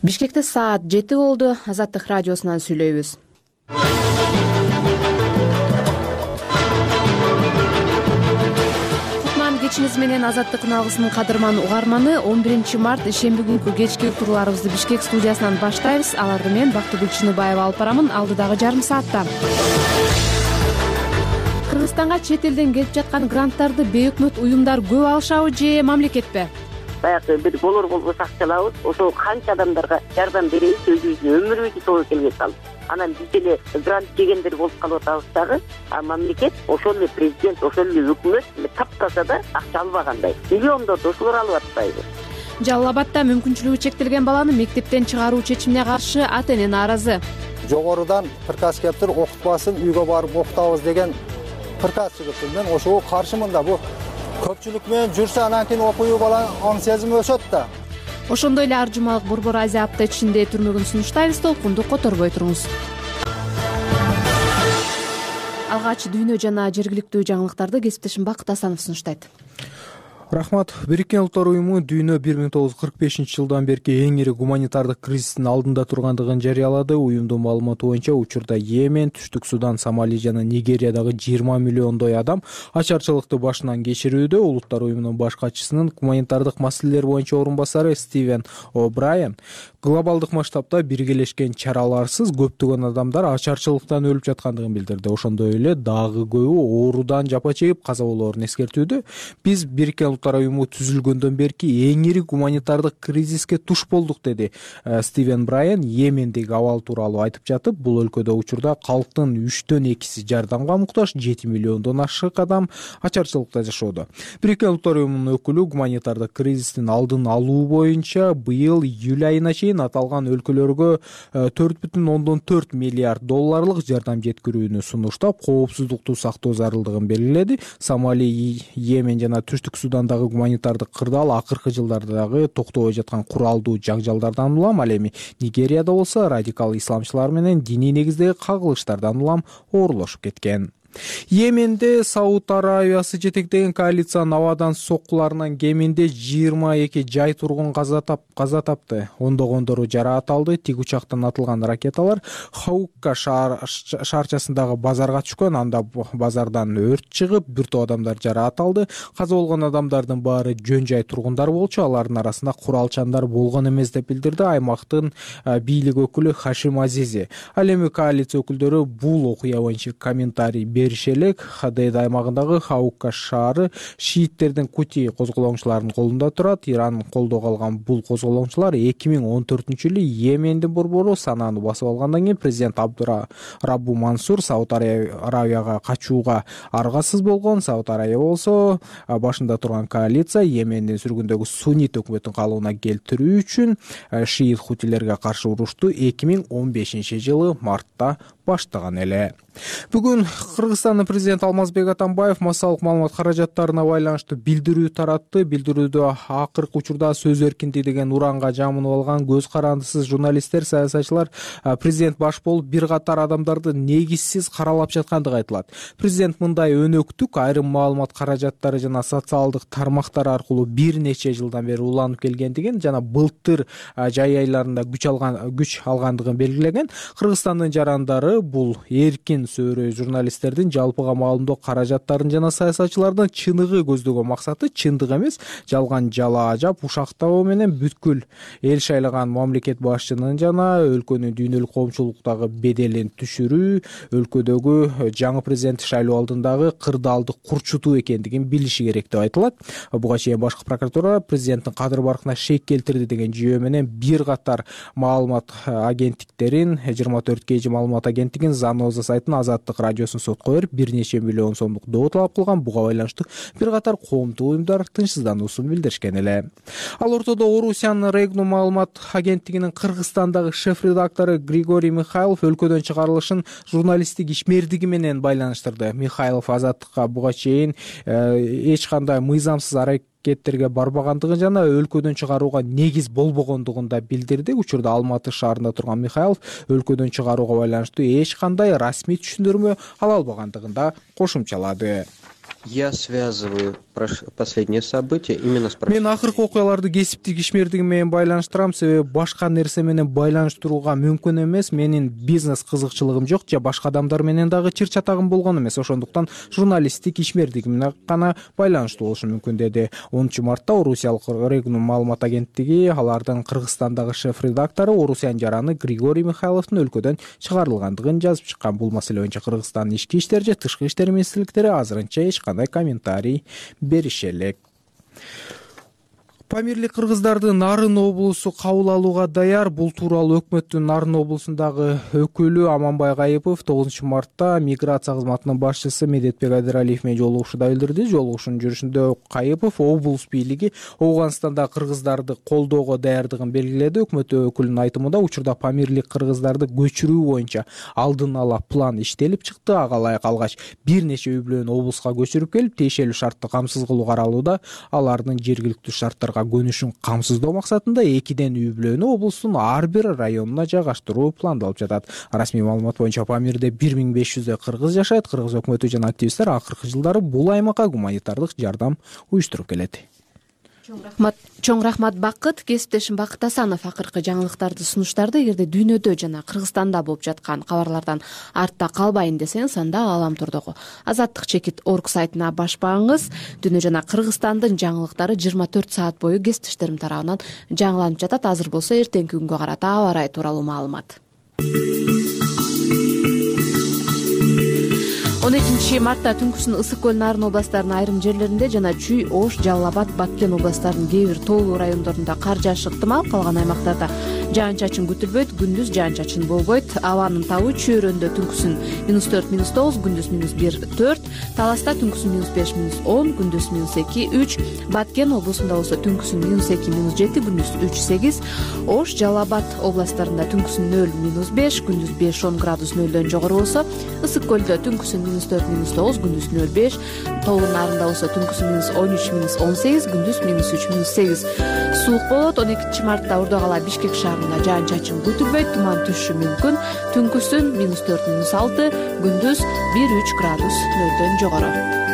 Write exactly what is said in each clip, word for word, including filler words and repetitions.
Бишкекте саат жети болду. Азаттык радиосунан сүйлөйбүз. Кутман кечиңиз менен Азаттыктын алгысынын кадырман угарманы. он биринчи март ишемби күнкү кечки уктурууларыбызды Бишкек студиясынан баштайбыз. Аларды мен Бактыгүл Чыныбаева алып барамын алдыдагы жарым саатта. Кыргызстанга чет элден келип жаткан гранттарды бейөкмөт уюмдар көп алышабы же мамлекетпи? Баягы бир болор болбос акчалабыз, ошол канча адамдарга жардам беребиз, өзүбүздүн өмүрүбүздү сол келге салып. Анан биз эле грант жегендер болуп калып атабыз дагы, а мамлекет ошол эле президент, ошол эле өкмөт таптаса да акча албагандай. Миллиондорду ошолор алып атпайбы? Жалал Абадда мүмкүнчүлүгү чектелген баланы мектептен чыгаруу чечимине каршы ата-эне нааразы. Жогорудан приказ келиптир, окутпасын, үйгө барып окутабыз деген приказ чыгыптыр. Мен ошого каршымын да. Бу көпчүлүк менен жүрсө анан кийин окуйу баланын аң сезими өсөт да. Ошондой эле ар жумалык Борбор Азия апта ичинде түрмөгүн сунуштайбыз, толкунду которбой туруңуз. Алгач дүйнө жана жергиликтүү жаңылыктарды кесиптешим Бакыт Асанов сунуштайт. Рахмат. Бириккен Улуттар уюму дүйнө бир миң тогуз жүз кырк бешинчи жылдан берки эң ири гуманитардык кризистин алдында тургандыгын жарыялады. Уюмдун маалыматы боюнча учурда Йемен, Түштүк Судан, Сомали жана Нигериядагы жыйырма миллиондой адам ачарчылыкты башынан кечирүүдө. Улуттар уюмунун баш катчысынын гуманитардык маселелер боюнча орун басары Стивен О'Брайен глобалдык масштабта биргелешкен чараларсыз көптөгөн адамдар ачарчылыктан өлүп жаткандыгын билдирди. Ошондой эле дагы көбү оорудан жапа чегип каза болоорун эскертүүдө. Биз Бириккен Улуттар уюму түзүлгөндөн берки эң ири гуманитардык кризиске туш болдук, деди Стивен Брайен. Йемендеги абал тууралуу айтып жатып, бул өлкөдө учурда калктын үчтөн экиси жардамга муктаж, жети миллиондон ашык адам ачарчылыкта жашоодо. Бириккен Улуттар уюмунун өкүлү гуманитардык кризистин алдын алуу боюнча быйыл июль айына чейин аталган өлкөлөргө төрт бүтүн ондон төрт миллиард долларлык жардам жеткирүүнү сунуштап, коопсуздукту сактоо зарылдыгын белгиледи. Сомали, Йемен жана Түштүк Судандагы гуманитардык кырдаал акыркы жылдардагы токтобой жаткан куралдуу жаңжалдардан улам, ал эми Нигерияда болсо радикал исламчылар менен диний негиздеги кагылыштардан улам оорлошуп кеткен. Йеменде Сауд Арабиясы жетектеген коалициянын абадан соккуларынан кеминде жыйырма эки жай тургун каза тапты. Ондогондору жараат алды. Тик учактан атылган ракеталар Хаукка шаарчасындагы базарга түшкөн. Анда базардан өрт чыгып, бир топ адамдар жараат алды. Каза болгон адамдардын баары жөн жай тургундар болчу. Алардын арасында куралчандар болгон эмес деп билдирди аймактын бийлик өкүлү Хашим Азизи. Ал эми коалиция өкүлдөрү бул окуя боюнча комментарий беришелек. Хадейд аймагындагы Хаукка шаары шииттердин Кути козголоңчуларынын колунда турат. Иран колдоого алган бул козголоңчулар эки миң он төртүнчү жылы Йемендин борбору Сананы басып алгандан кийин президент Абдураббу Мансур Сауд Арабияга качууга аргасыз болгон. Сауд Арабия болсо башында турган коалиция Йемендин сүргүндөгү суннит өкмөтүн калыбына келтирүү үчүн шиит хутилерге каршы урушту эки миң он бешинчи жылы мартта баштаган эле. Бүгүн Кыргызстандын президенти Алмазбек Атамбаев массалык маалымат каражаттарына байланыштуу билдирүү таратты. Билдирүүдө акыркы учурда сөз эркиндиги деген уранга жамынып алган көз карандысыз журналисттер, саясатчылар президент баш болуп бир катар адамдарды негизсиз каралап жаткандыгы айтылат. Президент мындай өнөктүк айрым маалымат каражаттары жана социалдык тармактар аркылуу бир нече жылдан бери уланып келгендигин жана былтыр жай айларында күч алган күч алгандыгын белгилеген. Кыргызстандын жарандары бул эркин сөөрө журналисттердин жалпыга маалымдоо каражаттарын жана саясатчылардын чыныгы көздөгөн максаты чындык эмес, жалган жала ажап ушактабоо менен бүткүл эл шайлаган мамлекет башчынын жана өлкөнүн дүйнөлүк коомчулуктагы беделин түшүрүү, өлкөдөгү жаңы президент шайлоо алдындагы кырдаалды курчутуу экендигин билиши керек деп айтылат. Буга чейин башкы прокуратура президенттин кадыр баркына шек келтирди деген жүйө менен бир катар маалымат агенттиктерин жыйырма төрт кей маалымат агенттигин Заноза сайтын Азаттык радиосун сотко берип бир нече миллион сомдук доо талап кылган. Буга байланыштуу бир катар коомдук уюмдар тынчсыздануусун билдиришкен эле. Ал ортодо Орусиянын Регнум маалымат агенттигинин Кыргызстандагы шеф-редактору Григорий Михайлов өлкөдөн чыгарылышын журналисттик ишмердиги менен байланыштырды. Михайлов Азаттыкка буга чейин эч кандай мыйзамсыз аракеттерге барбагандыгын жана өлкөдөн чыгарууга негиз болбогондугун да билдирди. Учурда Алматы шаарында турган Михайлов өлкөдөн чыгарууга байланыштуу эч кандай расмий түшүндүрмө ала албагандыгын да кошумчалады. Я связываю последнее событие именно с мен акыркы окуяларды кесиптик ишмердигим менен байланыштырам, себеби башка нерсе менен байланыштырууга мүмкүн эмес. Менин бизнес кызыкчылыгым жок же башка адамдар менен дагы чыр чатагым болгон эмес. Ошондуктан журналисттик ишмердигим менен гана байланыштуу болушу мүмкүн, деди. онунчу мартта Орусиялык Регнум маалымат агенттиги алардын Кыргызстандагы шеф-редактору Орусиян жараны Григорий Михайловдун өлкөдөн чыгарылгандыгын жазып чыккан. Бул маселе боюнча Кыргызстандын ички иштер же тышкы иштер министрликтери азырынча эч кандай комментарий берише элек. Памирлик кыргыздарды Нарын облусу кабыл алууга даяр. Бул тууралуу өкмөттүн Нарын облусундагы өкүлү Аманбай Кайыпов тогузунчу мартта миграция кызматынын башчысы Медетбек Айдыралиев менен жолугушууда билдирди. Жолугушуунун жүрүшүндө Кайыпов облус бийлиги Ооганстанда кыргыздарды колдоого даярдыгын белгиледи. Өкмөт өкүлүнүн айтымында учурда памирлик кыргыздарды көчүрүү боюнча алдын ала план иштелип чыкты. Ага ылайык алгач бир нече үй бүлөнү облуска көчүрүп келип, тиешелүү шартты камсыз кылуу каралууда. Алардын жергиликтүү шарттарга көнүшүн камсыздоо максатында экиден үй бүлөнү облустун ар бир районуна жайгаштыруу пландалып жатат. Расмий маалымат боюнча Памирде бир миң беш жүздөй кыргыз жашайт. Кыргыз өкмөтү жана активисттер акыркы жылдары бул аймакка гуманитардык жардам уюштуруп келет. Чоң рахмат, чоң рахмат Бакыт. Кесиптешим Бакыт Асанов акыркы жаңылыктарды сунуштарды. Эгерде дүйнөдө жана Кыргызстанда болуп жаткан кабарлардан артта калбайын десеңиз, анда Галамтордогу Азаттык чекит орг сайтына баш багыңыз. Дүйнө жана Кыргызстандын жаңылыктары жыйырма төрт саат бою кесиптештерим тарабынан жаңыланып жатат. Азыр болсо эртеңки күнгө карата аба ырайы тууралуу маалымат. он экинчи мартта түнкүсүн Ысык көл Нарын областарынын айрым жерлеринде жана Чүй, Ош, Жалал Абад, Баткен областарынын кээ бир тоолуу райондорунда кар жаашы ыктымал. Калган аймактарда жаан-чачын күтүлбөйт, күндүз жаан-чачын болбойт. Абанын табы Чөйрөндө түнкүсүн минус төрт минус тогуз, күндүз минус бир төрт, Таласта түнкүсүн минус беш минус он, күндүз минус эки үч, Баткен облусунда болсо түнкүсүн минус эки минус жети, күндүз үч сегиз, Ош, Жалал Абад областарында түнкүсүн нөл минус беш, күндүз беш он градус нөлдөн жогору болсо, Ысык көлдө түнкүсүн минус төрт минус тогуз, күндүз нөл беш, тоолун нарында болсо түнкүсүн минус он үч минус он сегиз, күндүз минус үч минус сегиз. Суук болот. он экинчи мартта Ордогала Бишкек шаарында жаан-чачын күтүлбөйт, туман түшүшү мүмкүн. Түнкүсүн минус төрт минус алты, күндүз бир үч градус нөлдөн жогору.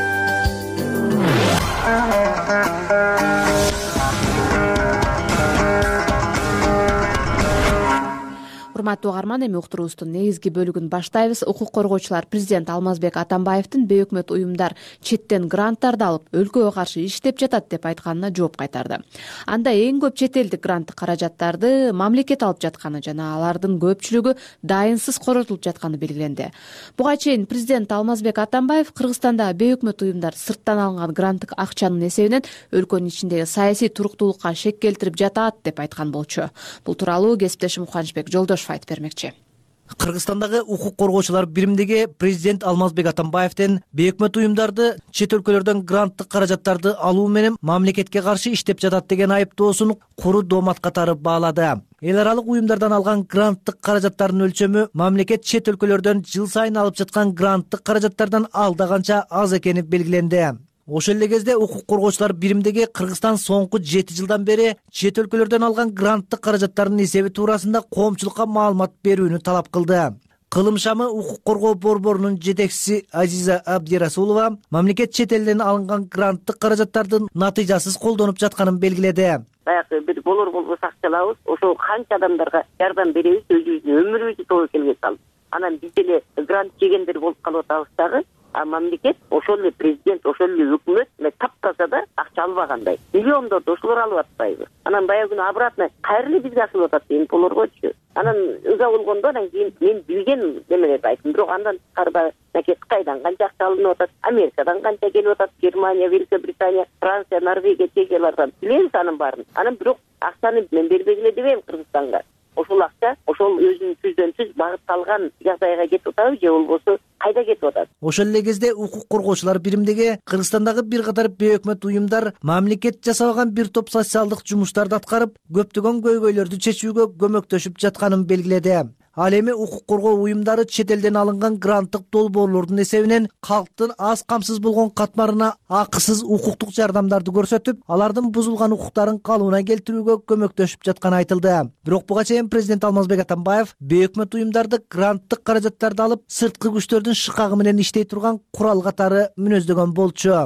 Урматтуу угарман, эми уктуруубуздун негизги бөлүгүн баштайбыз. Укук коргоочулар президент Алмазбек Атамбаевдин бейөкмөт уюмдар четтен гранттарды алып өлкөгө каршы иштеп жатат деп айтканына жооп кайтарды. Анда эң көп чет элдик гранттык каражаттарды мамлекет алып жатканы жана алардын көпчүлүгү дайынсыз коротулуп жатканы белгиленди. Буга чейин президент Алмазбек Атамбаев Кыргызстанда бейөкмөт уюмдар сырттан алынган гранттык акчанын эсебинен өлкөнүн ичиндеги саясий туруктуулукка шек келтирип жатат деп айткан болчу. Бул тууралуу кесиптешим Кубанычбек Жолдошев айтып бермекчи. Кыргызстандагы укук коргоочулар бириминдеги президент Алмазбек Атамбаевдин бейөкмөт уюмдарды чет өлкөлөрдөн гранттык каражаттарды алуу менен мамлекетке каршы иштеп жатат деген айыптоосун куру доомат катары баалады. Эл аралык уюмдардан алган гранттык каражаттардын өлчөмү мамлекет чет өлкөлөрдөн жыл сайын алып жаткан гранттык каражаттардан алда канча аз экени белгиленди. Ошол эле кезде укук коргоочулар бириминдеги Кыргызстан соңку жети жылдан бери чет өлкөлөрдөн алган гранттык каражаттардын эсеби туурасында коомчулукка маалымат берүүнү талап кылды. Кылым шамы укук коргоо борборунун жетекчиси Азиза Абдирасулова мамлекет чет элден алынган гранттык каражаттардын натыйжасыз колдонуп жатканын белгиледи. Баягы бир болор болбос акчалабыз, ошол канча адамдарга жардам беребиз, өзүбүздүн өмүрүбүздү тобокелге салып. Анан биз деле грант жегендер болуп калып атабыз дагы. А мамлекет, ошол эле президент, ошол эле өкмөт таптаса да акча албагандай. Миллиондорду ошолор алып атпайбы? Анан баягы күнү обратно кайра эле бизге асылып атат деген болоргочу. Анан ыза болгондо анан кийин мен билген немелерди айттым. Бирок андан тышкары баягы Кытайдан канча акча алынып атат, Америкадан канча келип атат, Германия, Великобритания, Франция, Норвегия, Чехиялардан билебиз анын баарын. Анан бирок акчаны мен бербегиле дебейм Кыргызстанга. Ошол акча ошол өзүнүн түздөн түз багытталган жагдайга кетип атабы же болбосо кайда кетип атат? Ошол эле кезде укук коргоочулар бириминдеги Кыргызстандагы бир катар бейөкмөт уюмдар мамлекет жасабаган бир топ социалдык жумуштарды аткарып, көптөгөн көйгөйлөрдү чечүүгө көмөктөшүп жатканын белгиледи. Ал эми укук коргоо уюмдары чет элден алынган гранттык долбоорлордун эсебинен калктын аз камсыз болгон катмарына акысыз укуктук жардамдарды көрсөтүп, алардын бузулган укуктарын калыбына келтирүүгө көмөктөшүп жатканы айтылды. Бирок буга чейин президент Алмазбек Атамбаев бейөкмөт уюмдарды гранттык каражаттарды алып, сырткы күчтөрдүн шыкагы менен иштей турган курал катары мүнөздөгөн болчу.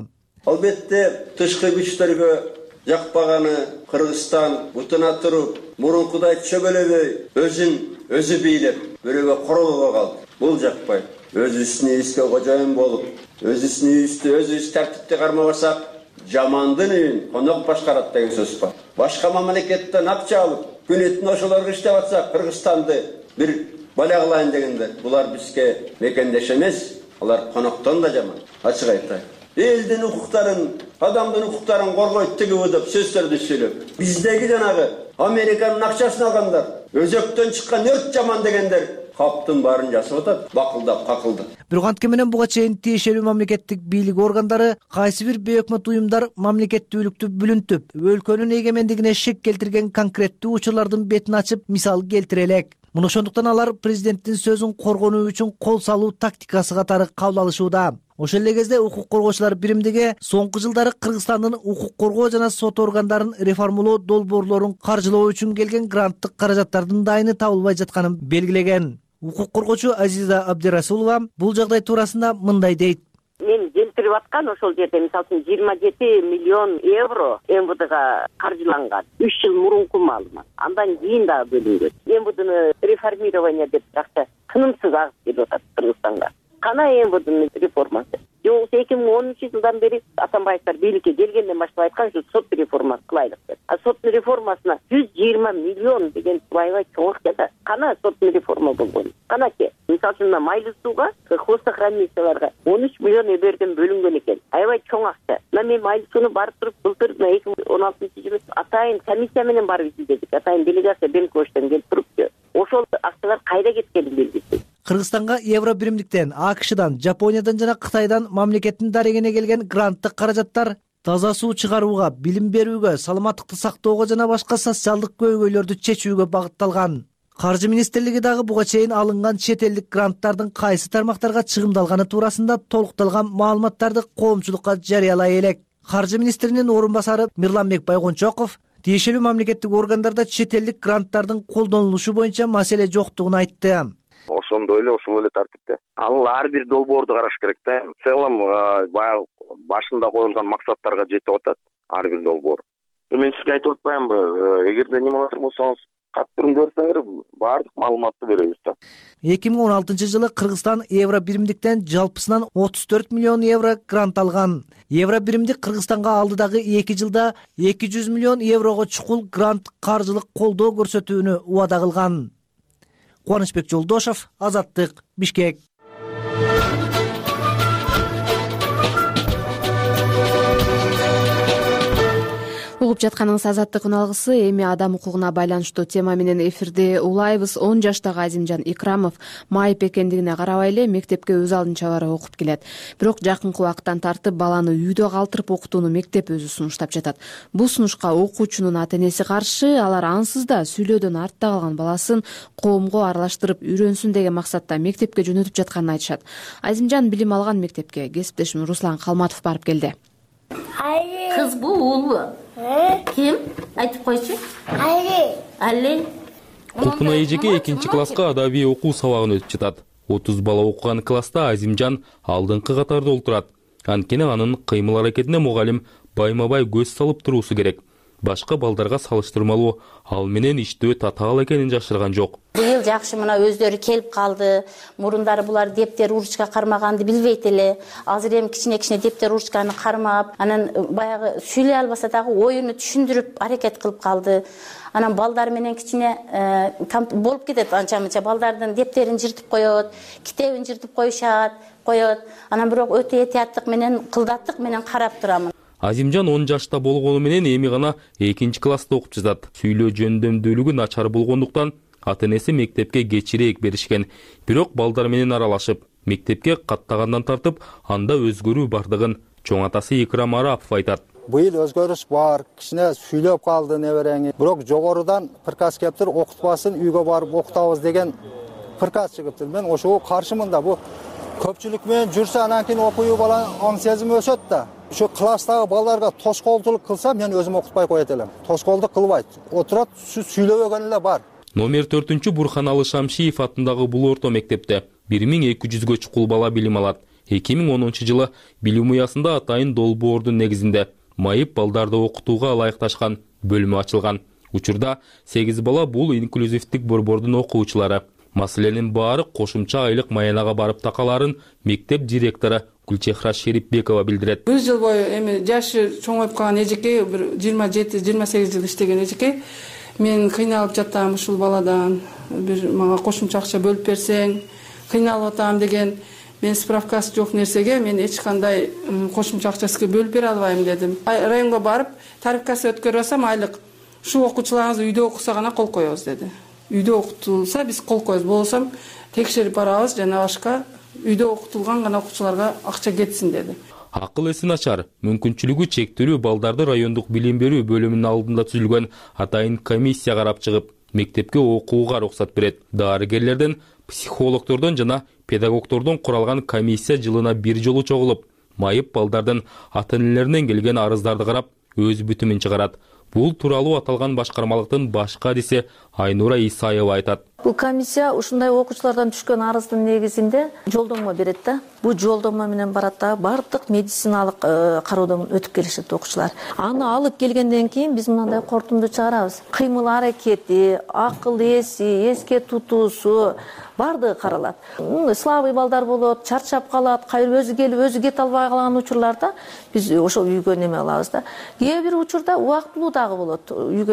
Албетте тышкы күчтөргө жакпаганы Кыргызстан бутуна туруп, мурункудай чөгөлөбөй, өзүн өзү бийлеп, бирөөгө королго калды. Бул жакпайт. Өзүбүздүн үйүбүзгө кожоюн болуп, өзүбүздүн үйүбүздү өзүбүз тартипти кармабасак, жамандын үйүн конок башкарат деген сөз бар. Башка мамлекеттен акча алып, күнүтүн ошолорго иштеп атса, Кыргызстанды бир балагылайын дегендер. Булар бизге мекендеш эмес, алар коноктон да жаман. Ачык айтайын. Элдин укуктарын, адамдын укуктарын коргойт тигиби деп сөздөрдү сүйлөп. Биздеги жанагы Американын акчасын алгандар, өзөктөн чыккан өрт жаман дегендер каптын баарын жасап атат, бакылдап, какылдап. Бирок анткени менен буга чейин тиешелүү мамлекеттик бийлик органдары кайсы бир бейөкмөт уюмдар мамлекеттүүлүктү бүлүнтүп, өлкөнүн эгемендигине шек келтирген конкреттүү учурлардын бетин ачып, мисал келтире элек. Муну ошондуктан алар президенттин сөзүн коргонуу үчүн кол салуу тактикасы катары кабыл алышууда. Ошол эле кезде укук коргоочулар биримдиги соңку жылдары Кыргызстандын укук коргоо жана сот органдарын реформалоо долбоорлорун каржылоо үчүн келген гранттык каражаттардын дайыны табылбай жатканын белгилеген. Укук коргоочу Азиза Абдирасулова бул жагдай туурасында мындай дейт. Мен келтирип аткан ошол жерде мисалы үчүн жыйырма жети миллион евро эм вэ дэга каржыланган. үч жыл мурунку маалымат. Андан кийин дагы бөлүнгөн. эм вэ дэни реформирование деп акча тынымсыз агып келип атат Кыргызстанга. Кана эм вэ дэнин реформасы. Жоксо эки миң онунчу жылдан бери Атамбаевдер бийликке келгенден баштап айткан ушу сот реформасы кылайлык деп. А соттун реформасына жүз жыйырма миллион деген аябай чоң акча да. Кана соттун реформа болгон. Каначы, мисалы үчүн майлы сууга, хвостохранилищаларга он үч миллион эберден бөлүнгөн экен. Аябай чоң акча. Мен майлы сууну барып туруп, былтыр эки миң он алтынчы жылы атайын комиссия менен барып изилдедик. Атайын делегация Бенковичтен келип турупту. Ошол акчалар кайда кеткени белгисиз. Кыргызстанга евро биримдиктен, АКШдан, Жапониядан жана Кытайдан мамлекеттин дарегине келген гранттык каражаттар таза суу чыгарууга, билим берүүгө, саламаттыкты сактоого жана башка социалдык көйгөйлөрдү чечүүгө багытталган. Каржы министрлиги дагы буга чейин алынган чет элдик гранттардын кайсы тармактарга чыгымдалганы туурасында толукталган маалыматтарды коомчулукка жарыялай элек. Каржы министринин орун басары Мирланбек Байгончоков тиешелүү мамлекеттик органдарда чет элдик гранттардын колдонулушу боюнча маселе жоктугун айтты. Ошондой эле ошол эле тартипте. Ал ар бир долбоорду караш керек да. В целом баягы башында коюлган максаттарга жетип атат ар бир долбоор. Мен сизге айтып атпаймынбы, эгерде неме болсоңуз каттырын көрсөңөр баардык маалыматты беребиз да. эки миң он алтынчы жылы Кыргызстан евро биримдиктен жалпысынан отуз төрт миллион евро грант алган. Евро биримдик Кыргызстанга алдыдагы эки жылда эки жүз миллион еврого чукул грант каржылык колдоо көрсөтүүнү убада кылган. Кубанычбек Жолдошов, Азаттык, Бишкек. Угуп жатканыңыз Азаттык үналгысы. Эми адам укугуна байланыштуу тема менен эфирде улайбыз. он жаштагы Азимжан Икрамов майып экендигине карабай эле мектепке өз алдынча барып окуп келет. Бирок жакынкы убакыттан тартып баланы үйдө калтырып окутууну мектеп өзү сунуштап жатат. Бул сунушка окуучунун ата энеси каршы. Алар ансыз да сүйлөөдөн артта калган баласын коомго аралаштырып үйрөнсүн деген максатта мектепке жөнөтүп жатканын айтышат. Азимжан билим алган мектепке кесиптешим Руслан Калматов барып келди. Кызбы, уулбу? Ким? Айтып койчу. Али. Али. Кулкуна эжеке экинчи класска адабий окуу сабагын өтүп жатат. отуз бала окуган класста Азимжан алдыңкы катарда олтурат. Анткени анын кыймыл аракетине мугалим байма-бай көз салып туруусу керек. Башка балдарга салыштырмалуу ал менен иштөө татаал экенин жашырган жок. Быйыл жакшы мына өздөрү келип калды. Мурундары булар дептер, ручка кармаганды билбейт эле. Азыр эми кичине-кичине дептер, ручканы кармап, анан баягы сүйлөй албаса дагы оюну түшүндүрүп аракет кылып калды. Анан балдар менен кичине болуп кетет, анча-мынча балдардын дептерин жыртып коёт, китебин жыртып коюшат, коёт. Анан бирок өтө этияттык менен, кылдаттык менен карап турамын. Азимжан он жашта болгону менен эми гана экинчи класста окуп жатат. Сүйлөө жөндөмдүүлүгү начар болгондуктан ата энеси мектепке кечирээк беришкен. Бирок балдар менен аралашып, мектепке каттагандан тартып, анда өзгөрүү бардыгын чоң атасы Икрам Арапов айтат. Быйыл өзгөрүш бар, кичине сүйлөп калды неберең. Бирок жогорудан приказ келиптир, окутпасын, үйгө барып окутабыз деген приказ чыгыптыр. Мен ошого каршымын да. Бу көпчүлүк менен жүрсө анан кийин окууу бала аң сезими өсөт да. Şu klastagı ballarga toşkolдулук kılsa men özüm okutpay koyat elem. Toşkolduk kılbayt. Oturat süйлөбөгөн эле бар. Номер төртүнчү Бурханалы Шамшиев атындагы бул орто мектепте бир миң эки жүзгө чукул бала билим алат. эки миң онунчу жылы билим уясында атайын долбоордун негизинде майып балдарды окутууга ылайыкташкан бөлүмү ачылган. Учурда сегиз бала бул инклюзивдик борбордун окуучулары. Маселенин баары кошумча айлык маянага барып такаларын мектеп директору Гүлчехра Шерипбекова билдирет. Бир жыл бою эми жашы чоңоюп калган эжеке, бир жыйырма жети жыйырма сегиз жыл иштеген эжеке, мен кыйналып жатам ушул баладан, бир мага кошумча акча бөлүп берсең, кыйналып атам деген. Мен справкасы жок нерсеге мен эч кандай кошумча акчасы бөлүп бере албайм дедим. Районго барып, тарифкасы өткөрүп алсам айлык ушул окуучуларыңыз үйдө окуса гана кол коебуз деди. Үйдө окутулса биз кол коебуз, болсом текшерип барабыз жана башка үйдө окутулган гана окуучуларга акча кетсин деди. Акыл эси начар, мүмкүнчүлүгү чектелүү балдарды райондук билим берүү бөлүмүнүн алдында түзүлгөн атайын комиссия карап чыгып, мектепке окууга уруксат берет. Дарыгерлерден, психологдордон жана педагогдордон куралган комиссия жылына бир жолу чогулуп, майып балдардын ата-энелеринен келген арыздарды карап, өз бүтүмүн чыгарат. Бул тууралуу аталган башкармалыктын башкы адиси Айнура Исаева айтат. Бул комиссия ушундай окуучулардан түшкөн арыздын негизинде жолдомо берет да. Бул жолдомо менен барат да бардык медициналык кароодон өтүп келишет окуучулар. Аны алып келгенден кийин биз мындай кортунду чыгарабыз. Кыймыл аракети, акыл эси, эске тутуусу бардыгы каралат. Слабый балдар болот, чарчап калат, кайыр өзү келип өзү кете албай калган учурларда биз ошол үйгө неме алабыз да. Кээ бир учурда убактылуу дагы болот.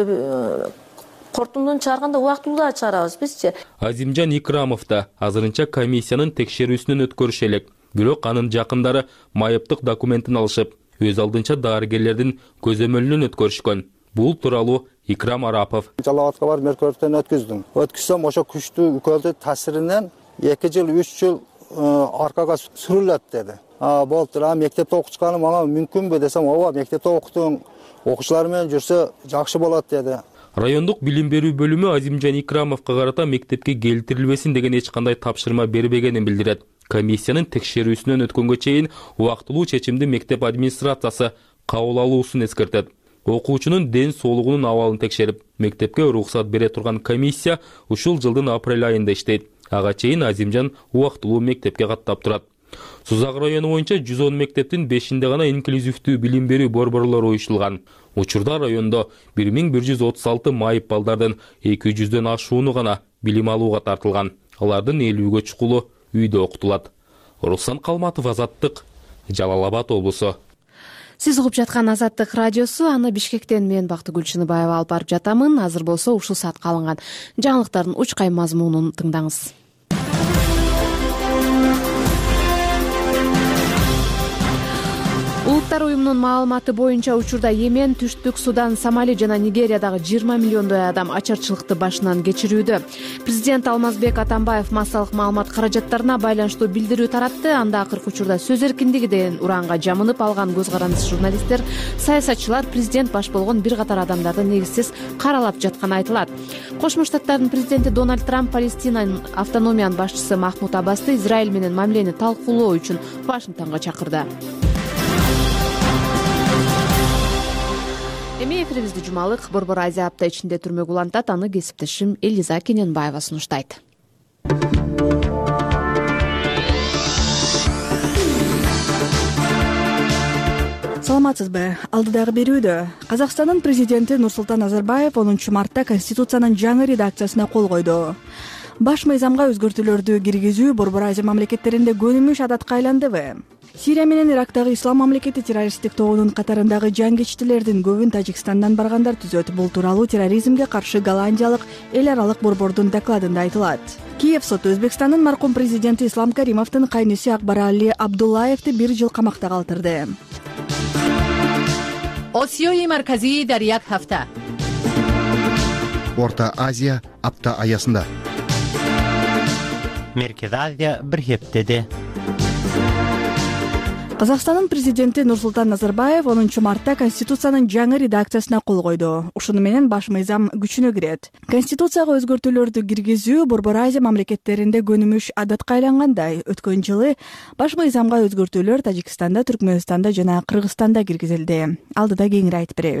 Үйгө кортундон чыгарганда убактылуу да чыгарабыз бизчи. Азимжан Икрамов да азырынча комиссиянын текшерүүсүнөн өткөрүшө элек. Бирок анын жакындары майыптык документин алышып, өз алдынча дарыгерлердин көзөмөлүнөн өткөрүшкөн. Бул тууралуу Икрам Арапов. Жалалабадка барып меркөөрдөн өткүздүм. Өткүзсөм ошо күчтүү үкөлдү таасиринен эки жыл үч жыл аркага сүрүлөт деди. А болду, а мектепте окучканы мага мүмкүнбү десем, ооба, мектепте окутуң, окуучулар менен жүрсө жакшы болот деди. Райондук билим берүү бөлүмү Азимжан Икрамовго карата мектепке келтирилбесин деген эч кандай тапшырма бербегенин билдирет. Комиссиянын текшерүүсүнөн өткөнгө чейин убактылуу чечимди мектеп администрациясы кабыл алуусун эскертет. Окуучунун ден соолугунун абалын текшерип, мектепке уруксат бере турган комиссия ушул жылдын апрель айында иштейт. Ага чейин Азимжан убактылуу мектепке каттап турат. Сузак району боюнча жүз он мектептин бешинде гана инклюзивдүү билим берүү борборлору уюштулган. Учурда райондо бир миң бир жүз отуз алты майып балдардын эки жүздөн ашууну гана билим алууга тартылган. Алардын элүүгө чукулу үйдө окутулат. Руслан Калматов, Азаттык, Жалал-Абад облусу. Сиз угуп жаткан Азаттык радиосу, аны Бишкектен мен Бактыгүл Чыныбаева алып барып жатамын. Азыр болсо ушул саатка алынган жаңылыктардын учкай мазмунун тыңдаңыз. Улуттар уюмунун маалыматы боюнча учурда Йемен, Түштүк Судан, Сомали жана Нигериядагы жыйырма миллиондой адам ачарчылыкты башынан кечирүүдө. Президент Алмазбек Атамбаев массалык маалымат каражаттарына байланыштуу билдирүү таратты. Анда акыркы учурда сөз эркиндиги деген ураанга жамынып алган көз карандысыз журналисттер, саясатчылар президент баш болгон бир катар адамдарды негизсиз каралап жатканы айтылат. Кошмо Штаттардын президенти Дональд Трамп Палестинанын автономиянын башчысы Махмуд Аббасты Израиль менен мамилени талкуулоо үчүн Вашингтонго чакырды. Эми эфирибизди жумалык Борбор Азия апта ичинде түрмөгү улантат, аны кесиптешим Элиза Кененбаева сунуштайт. Саламатсызбы? Алдыдагы берүүдө Казакстандын президенти Нурсултан Назарбаев онунчу мартта Конституциянын жаңы редакциясына кол койду. Баш мыйзамга өзгөртүүлөрдү киргизүү Борбор Азия мамлекеттеринде көнүмүш адатка айландыбы? Сирия менен Ирактагы ислам мамлекети террористтик тобунун катарындагы жангичтилердин көбүн Тажикстандан баргандар түзөт. Бул тууралуу терроризмге каршы Голландиялык эл аралык борбордун докладында айтылат. Киев соту Өзбекстандын маркум президенти Ислам Каримовдун кайнеси Акбарали Абдуллаевди бир жыл камакта калтырды. Осиёи марказии дар як ҳафта. Орта Азия апта аясында. Меркез Азия бир хептеде. Казакстандын президенти Нурсултан Назарбаев онунчу мартта Конституциянын жаңы редакциясына кол койду. Ушуну менен баш мыйзам күчүнө кирет. Конституцияга өзгөртүүлөрдү киргизүү Борбор Азия мамлекеттеринде көнүмүш адатка айлангандай. Өткөн жылы баш мыйзамга өзгөртүүлөр Тажикстанда, Түркмөнстанда жана Кыргызстанда киргизилди. Алдыда кеңири айтып беребиз.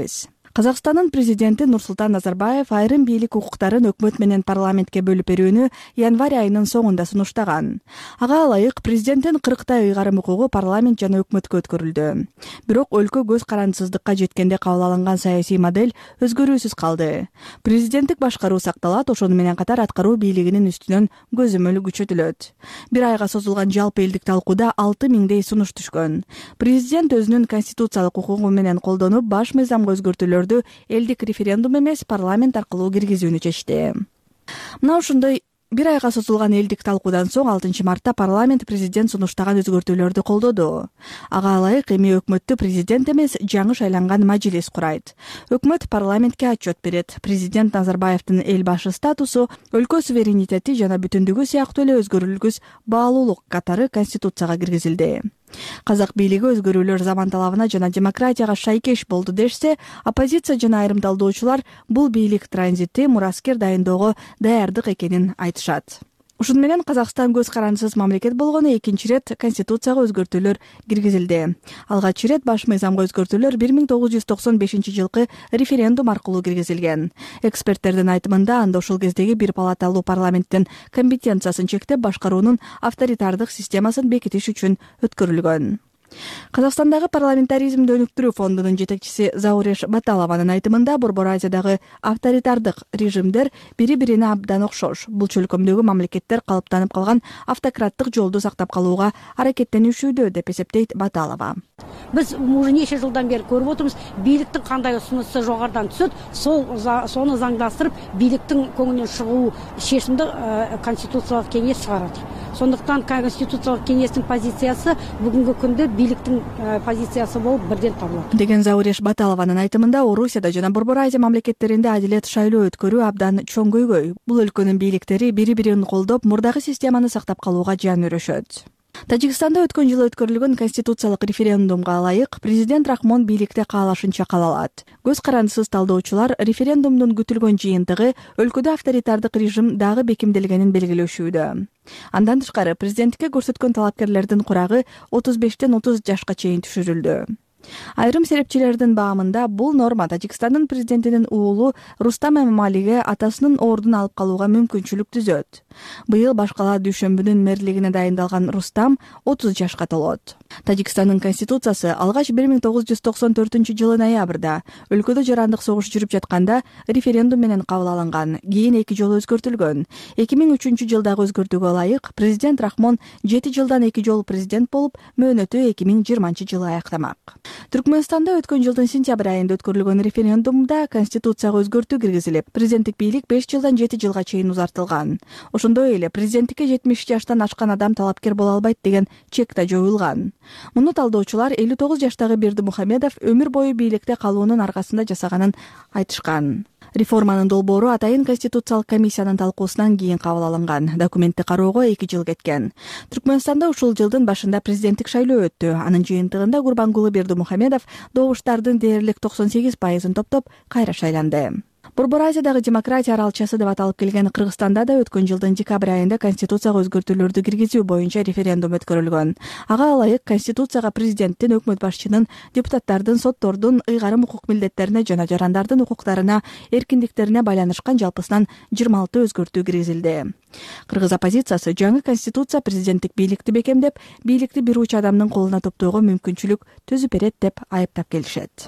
Казакстандын президенти Нурсултан Назарбаев айрым бийлик укуктарын өкмөт менен парламентке бөлүп берүүнү январь айынын соңунда сунуштаган. Ага ылайык президенттин кырктай ыйгарым укугу парламент жана өкмөткө өткөрүлдү. Бирок өлкө көз карандысыздыкка жеткенде кабыл алынган саясий модель өзгөрүүсүз калды. Президенттик башкаруу сакталат, ошону менен катар аткаруу бийлигинин үстүнөн көзөмөл күчөтүлөт. Бир айга созулган жалпы элдик талкууда алты миңдей сунуш түшкөн. Президент өзүнүн конституциялык укугу менен колдонуп, баш мыйзамга өзгөртүүлөр элдик референдум эмес парламент аркылуу киргизүүнү чечти. Мына ушундай бир айга созулган элдик талкуудан соң алтынчы мартта парламент президент сунуштаган өзгөртүүлөрдү колдоду. Ага ылайык эми өкмөттү президент эмес, жаңы шайланган мажлис курайт. Өкмөт парламентке отчет берет. Президент Назарбаевдин эл башы статусу, өлкө суверенитети жана бүтүндүгү сыяктуу эле өзгөрүлгүс баалуулук катары конституцияга киргизилди. Казак бийлиги өзгөрүүлөр заман талабына жана демократияга шайкеш болду дешсе, оппозиция жана айрым талдоочулар бул бийлик транзити мураскер дайындоого даярдык экенин айтышат. Ушун менен Казакстан көз карандысыз мамлекет болгону экинчи ирет конституцияга өзгөртүүлөр киргизилди. Алгач ирет баш мыйзамга өзгөртүүлөр бир миң тогуз жүз токсон бешинчи жылкы референдум аркылуу киргизилген. Эксперттердин айтымында анда ошол кездеги бир палаталуу парламенттин компетенциясын чектеп, башкаруунун авторитардык системасын бекитиш үчүн өткөрүлгөн. Казакстандагы парламентаризмди өнүктүрүү фондунун жетекчиси Зауреш Баталованын айтымында, Борбор Азиядагы авторитардык режимдер бири-бирине абдан окшош. Бул чөлкөмдөгү мамлекеттер калыптанып калган автократтык жолду сактап калууга аракеттенишүүдө, деп эсептейт Баталова. Биз уже нече жылдан бери көрүп отурбуз, бийликтин кандай усунусу жогорудан түшөт, сол сону заңдастырып, бийликтин көңүнөн чыгуу чечимди конституциялык кеңеш чыгарат. Сондуктан конституциялык кеңештин позициясы бүгүнкү күндө бийликтин позициясы болуп бирден табылат. Деген Зауреш Баталованын айтымында, Орусияда жана Борбор Азия мамлекеттеринде адилет шайлоо өткөрүү абдан чоң көйгөй. Бул өлкөнүн бийликтери бири-бирин колдоп, мурдагы системаны сактап калууга жан өрөшөт. Тажикстанда өткөн жылы өткөрүлгөн конституциялык референдумга ылайык президент Рахмон бийликте каалашынча кала алат. Көз карандысыз талдоочулар референдумдун күтүлгөн жыйынтыгы өлкөдө авторитардык режим дагы бекемделгенин белгилешүүдө. Андан тышкары президентке көрсөткөн талапкерлердин курагы отуз бештен отуз жашка чейин түшүрүлдү. Айрым серепчилердин баамында бул норма Тажикстандын президентинин уулу Рустам Эмомалиге атасынын ордун алып калууга мүмкүнчүлүк түзөт. Быйыл башкала дүйшөмбүнүн мэрлигине дайындалган Рустам отуз жашка толот. Тажикстандын конституциясы алгач бир миң тогуз жүз токсон төртүнчү жылы ноябрда өлкөдө жарандык согуш жүрүп жатканда референдум менен кабыл алынган. Кийин эки жолу өзгөртүлгөн. эки миң үчүнчү жылдагы өзгөртүүгө ылайык президент Рахмон жети жылдан эки жолу президент болуп, мөөнөтү эки миң жыйырманчы жылы аяктамак. Түркмөнстанда өткөн жылдын сентябрь айында өткөрүлгөн референдумда конституцияга өзгөртүү киргизилип, президенттик бийлик беш жылдан жети жылга чейин узартылган. Ошондой эле президенттикке жетимиш жаштан ашкан адам талапкер боло албайт деген чек да жоюлган. Муну талдоочулар элүү тогуз жаштагы Бердимухамедов өмүр бою бийликте калуунун аркасында жасаганын айтышкан. Реформанын долбоору атайын конституциялык комиссиянын талкуусунан кийин кабыл алынган. Документти кароого эки жыл кеткен. Түркмөнстанда ушул жылдын башында президенттик шайлоо өттү. Анын жыйынтыгында Гурбангулы Бердимухамедов добуштардын дээрлик токсон сегиз пайызын топтоп кайра шайланды. Борбор Азиядагы демократия аралчасы деп аталып келген Кыргызстанда да өткөн жылдын декабрь айында конституцияга өзгөртүүлөрдү киргизүү боюнча референдум өткөрүлгөн. Ага ылайык конституцияга президенттин, өкмөт башчынын, депутаттардын, соттордун ыйгарым укук милдеттерине жана жарандардын укуктарына, эркиндиктерине байланышкан жалпысынан жыйырма алты өзгөртүү киргизилди. Кыргыз оппозициясы жаңы конституция президенттик бийликти бекемдеп, бийликти бир уч адамдын колуна топтоого мүмкүнчүлүк түзүп берет деп айыптап келишет.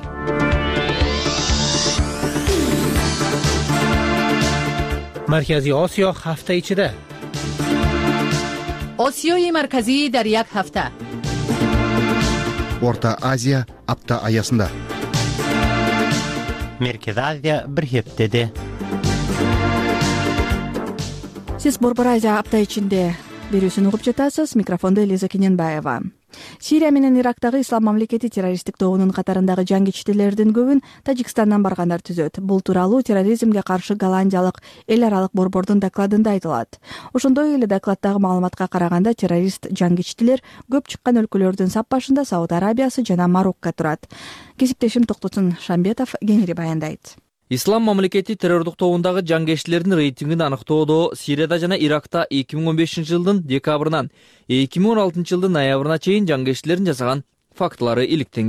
مرکزی آسیا هفته ichida. آسیای مرکزی در یک هفته. Орта Азия апта аясында. Merkez Азия bir heftede. Сиз Борбор Азия апта ичинде берүүсүн угуп жатасыз. Микрофондо Элиза Кененбаева. Сирия менен Ирактагы Ислам мамлекети террористтик тобунун катарындагы жангичтилердин көбүн Тажикстандан баргандар түзөт. Бул тууралуу терроризмге каршы Голландиялык эл аралык борбордун докладында айтылат. Ошондой эле докладдагы маалыматка караганда террорист жангичтилер көп чыккан өлкөлөрдүн сап башында Сауд Арабиясы жана Марокко турат. Кесиптешим Токтотун Шамбетов кеңири баяндайт. Ислам мамлекети террордук тобундагы жангерчилердин рейтингин аныктоодо Сирияда жана Иракта эки миң он бешинчи жылдын декабрынан эки миң он алтынчы жылдын ноябрына чейин жангерчилердин жасаган фактылары иликтенген.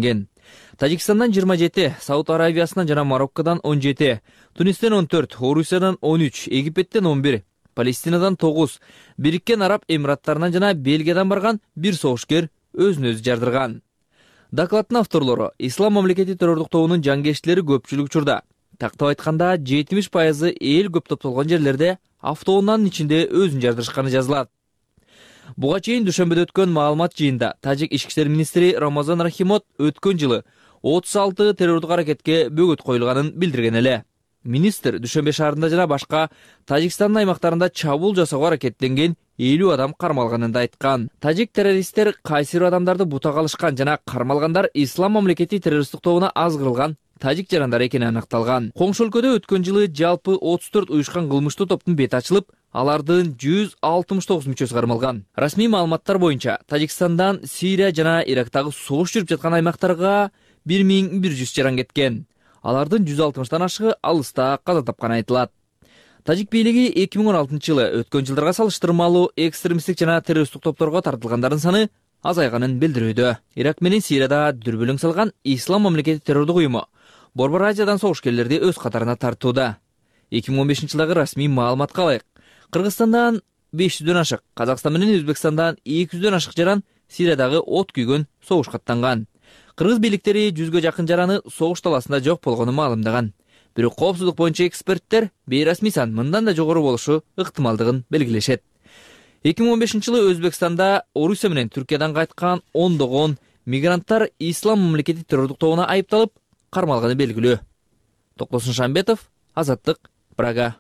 Тажикстандан жыйырма жети, Сауд Аравиясынан жана Мароккодон он жети, Тунистен он төрт, Орусиядан он үч, Египеттен он бир, Палестинадан тогуз, Бириккен Араб Эмираттарынан жана Бельгиядан барган бир согушкер өзүн өзү жардырган. Докладдын авторлору Ислам мамлекети террордук тобунун жангерчилери көпчүлүк учурда. Тактап айтканда жетимиш пайызы эл көп топтолгон жерлерде автоунаанын ичинде өзүн жардырышканы жазылат. Буга чейин дүйшөмбөдө өткөн маалымат жыйында Тажик ички иштер министри Рамазан Рахимот өткөн жылы отуз алты террордук аракетке бөгөт коюлганын билдирген эле. Министр Дүйшөмбө шаарында жана башка Тажикстандын аймактарында чабуул жасоого аракеттенген элүү адам кармалганын да айткан. Тажик террористтер кайсыр адамдарды бутага алышкан жана кармалгандар Ислам мамлекети террористтик тобуна азгырылган тажик жарандары экени аныкталган. Коңшу өлкөдө өткөн жылы жалпы отуз төрт уюшкан кылмыштуу топтун бети ачылып, алардын жүз алтымыш тогуз мүчөсү кармалган. Расмий маалыматтар боюнча Тажикстандан Сирия жана Ирактагы согуш жүрүп жаткан аймактарга бир миң бир жүз жаран кеткен. Алардын жүз алтымыштан ашыгы алыста каза тапканы айтылат. Тажик бийлиги эки миң он алтынчы жылы өткөн жылдарга салыштырмалуу экстремисттик жана террористтик топторго тартылгандардын саны азайганын билдирүүдө. Ирак менен Сирияда дүрбөлөң салган Ислам мамлекети террордук уюму Борбор Азиядан согушкерлерди өз катарына тартууда. эки миң он бешинчи жылдагы расмий маалыматка ылайык, Кыргызстандан беш жүздөн ашык, Казакстан менен Өзбекстандан эки жүздөн ашык жаран Сириядагы от күйгөн согушка аттанган. Кыргыз бийликтери жүзгө жакын жараны согуш таласында жок болгонун маалымдаган. Бирок коопсуздук боюнча эксперттер бейрасмий сан мындан да жогору болушу ыктымалдыгын белгилешет. эки миң он бешинчи жылы Өзбекстанда Орусия менен Түркиядан кайткан ондогон мигранттар Ислам мамлекети террордук тобуна айыпталып кармалганы белгилүү. Токтосун Шамбетов, Азаттык, Прага.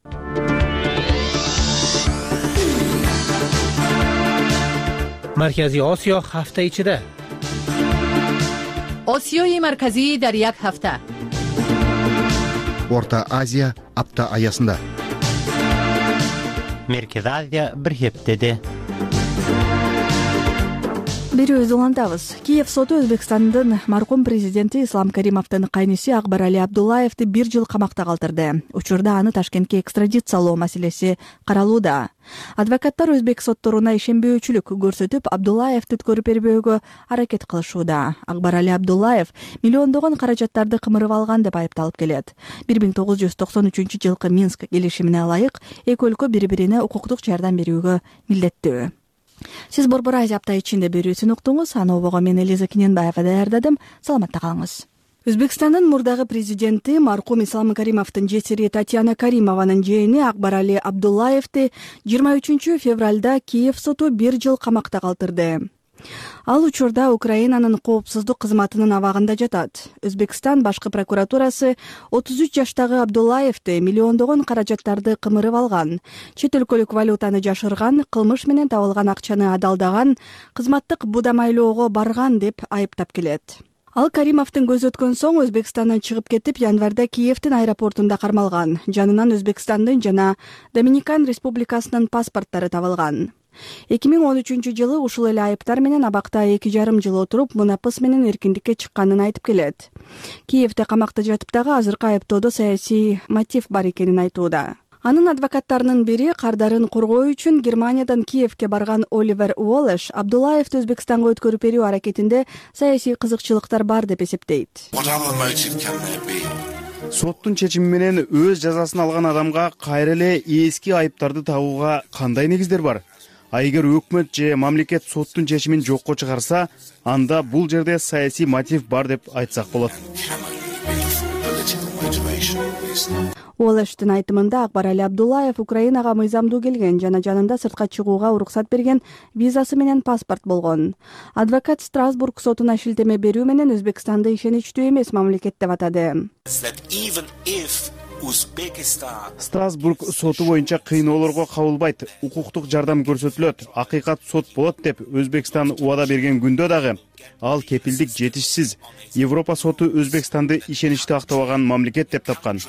Маркази Осиё ҳафта ичида. осиёи марказӣ дар як ҳафта. Орта Азия апта аясында. Меркези Азия бир хептеде. Берүүбүздү улантабыз. Киев соту Өзбекстандын маркум президенти Ислам Каримовдун кайниси Акбарали Абдуллаевди бир жыл камакта калтырды. Учурда аны Ташкентке экстрадициялоо маселеси каралууда. Адвокаттар өзбек сотторуна ишенбөөчүлүк көрсөтүп, Абдуллаевди өткөрүп бербөөгө аракет кылышууда. Акбарали Абдуллаев миллиондогон каражаттарды кымырып алган деп айыпталып келет. бир миң тогуз жүз токсон үчүнчү жылкы Минск келишимине ылайык эки өлкө бири-бирине укуктук жардам берүүгө милдеттүү. Сиз Борбор Азия апта ичинде берүүсүн уктуңуз. Аны обого мен Элиза Киненбаева даярдадым. Саламатта калыңыз. Өзбекстандын мурдагы президенти маркум Ислам Каримовдун жесири Татьяна Каримованын жээни Акбарали Абдуллаевди жыйырма үчүнчү февралда Киев соту бир жыл камакта калтырды. Ал учурда Украинанын коопсуздук кызматынын абагында жатат. Өзбекстан башкы прокуратурасы отуз үч жаштагы Абдуллаевди миллиондогон каражаттарды кымырып алган, чет өлкөлүк валютаны жашырган, кылмыш менен табылган акчаны адалдаган, кызматтык будамайлоого барган деп айыптап келет. Ал Каримовдун көзү өткөн соң Өзбекстандан чыгып кетип, январда Киевдин аэропортунда кармалган. Жанынан Өзбекстандын жана Доминикан Республикасынын паспорттары табылган. эки миң он үчүнчү жылы ушул эле айыптар менен абакта эки жарым жыл отуруп, мунапыс менен эркиндикке чыкканын айтып келет. Киевде камакта жатып дагы азыркы айыптоодо саясий мотив бар экенин айтууда. Анын адвокаттарынын бири кардарын коргоо үчүн Германиядан Киевке барган Оливер Уоллеш Абдуллаевди Өзбекстанга өткөрүп берүү аракетинде саясий кызыкчылыктар бар деп эсептейт. Соттун чечими менен өз жазасын алган адамга кайра эле эски айыптарды табууга кандай негиздер бар? А эгер өкмөт же мамлекет соттун чечимин жокко чыгарса, анда бул жерде саясий мотив бар деп айтсак болот. Уоллештин айтымында Акбарали Абдуллаев Украинага мыйзамдуу келген жана жанында сыртка чыгууга уруксат берген визасы менен паспорт болгон. Адвокат Страсбург сотуна шилтеме берүү менен Өзбекстанды ишеничтүү эмес мамлекет деп атады. Страсбург соту боюнча кыйноолорго кабылбайт, укуктук жардам көрсөтүлөт, акыйкат сот болот деп Өзбекстан убада берген күндө дагы ал кепилдик жетишсиз. Европа соту Өзбекстанды ишеничтүү актабаган мамлекет деп тапкан,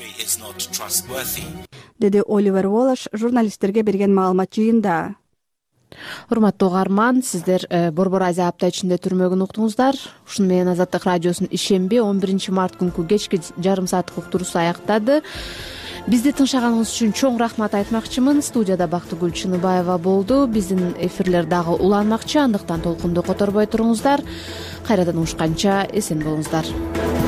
деди Оливер Уоллеш журналисттерге берген маалымат жыйында. Урматтуу угарман, сиздер Борбор Азия апта ичинде түрмөгүн уктуңуздар. Ушуну менен Азаттык радиосунун ишемби он биринчи март күнкү кечки жарым сааттык уктуруусу аяктады. Бизди тыңшаганыңыз үчүн чоң рахмат айтмакчымын. Студияда Бактыгүл Чыныбаева болду. Биздин эфирлер дагы уланмакчы, андыктан толкунду которбой туруңуздар. кайрадан угушканча эсен болуңуздар.